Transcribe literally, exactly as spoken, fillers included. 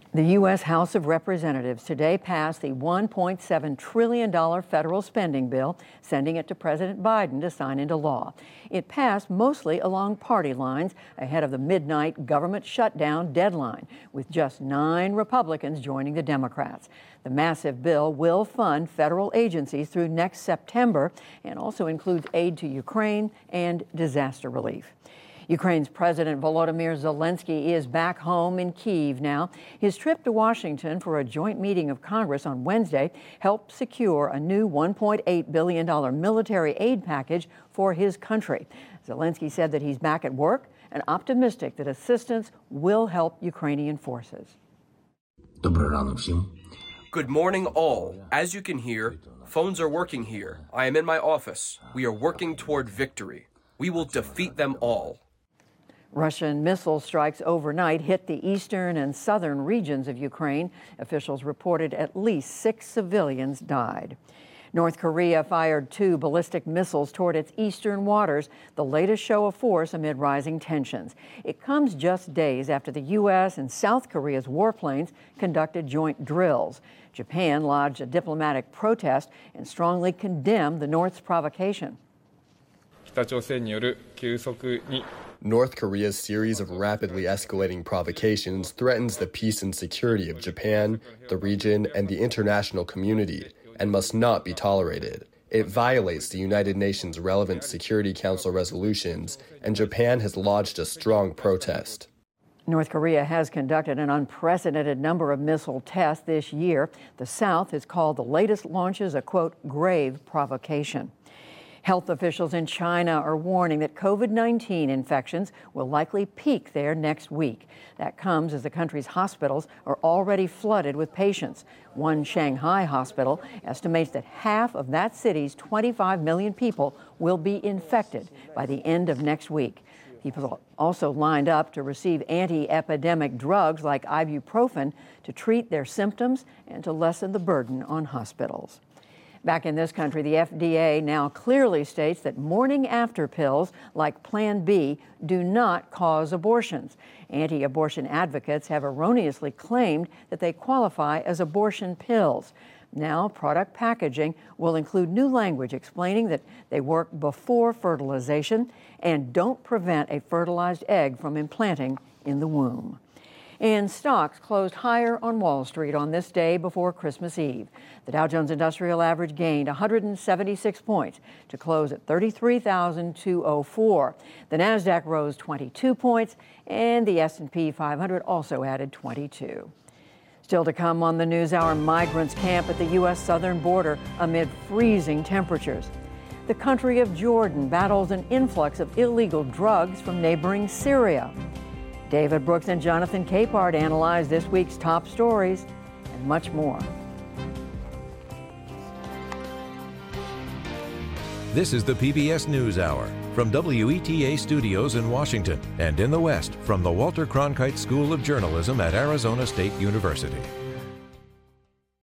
The U S House of Representatives today passed the one point seven trillion dollars federal spending bill, sending it to President Biden to sign into law. It passed mostly along party lines ahead of the midnight government shutdown deadline, with just nine Republicans joining the Democrats. The massive bill will fund federal agencies through next September and also includes aid to Ukraine and disaster relief. Ukraine's President Volodymyr Zelensky is back home in Kyiv now. His trip to Washington for a joint meeting of Congress on Wednesday helped secure a new one point eight billion dollars military aid package for his country. Zelensky said that he's back at work and optimistic that assistance will help Ukrainian forces. Good morning, all. As you can hear, phones are working here. I am in my office. We are working toward victory. We will defeat them all. Russian missile strikes overnight hit the eastern and southern regions of Ukraine. Officials reported at least six civilians died. North Korea fired two ballistic missiles toward its eastern waters, the latest show of force amid rising tensions. It comes just days after the U S and South Korea's warplanes conducted joint drills. Japan lodged a diplomatic protest and strongly condemned the North's provocation. North Korea's series of rapidly escalating provocations threatens the peace and security of Japan, the region, and the international community, and must not be tolerated. It violates the United Nations relevant Security Council resolutions, and Japan has lodged a strong protest. North Korea has conducted an unprecedented number of missile tests this year. The South has called the latest launches a, quote, grave provocation. Health officials in China are warning that COVID nineteen infections will likely peak there next week. That comes as the country's hospitals are already flooded with patients. One Shanghai hospital estimates that half of that city's twenty-five million people will be infected by the end of next week. People also lined up to receive anti-epidemic drugs like ibuprofen to treat their symptoms and to lessen the burden on hospitals. Back in this country, the F D A now clearly states that morning after pills like Plan B do not cause abortions. Anti-abortion advocates have erroneously claimed that they qualify as abortion pills. Now, product packaging will include new language explaining that they work before fertilization and don't prevent a fertilized egg from implanting in the womb. And stocks closed higher on Wall Street on this day before Christmas Eve. The Dow Jones Industrial Average gained one hundred seventy-six points to close at thirty-three thousand two hundred four. The Nasdaq rose twenty-two points, and the S and P five hundred also added twenty-two. Still to come on the NewsHour, migrants camp at the U S southern border amid freezing temperatures. The country of Jordan battles an influx of illegal drugs from neighboring Syria. David Brooks and Jonathan Capehart analyze this week's top stories and much more. This is the P B S NewsHour from W E T A Studios in Washington and in the West from the Walter Cronkite School of Journalism at Arizona State University.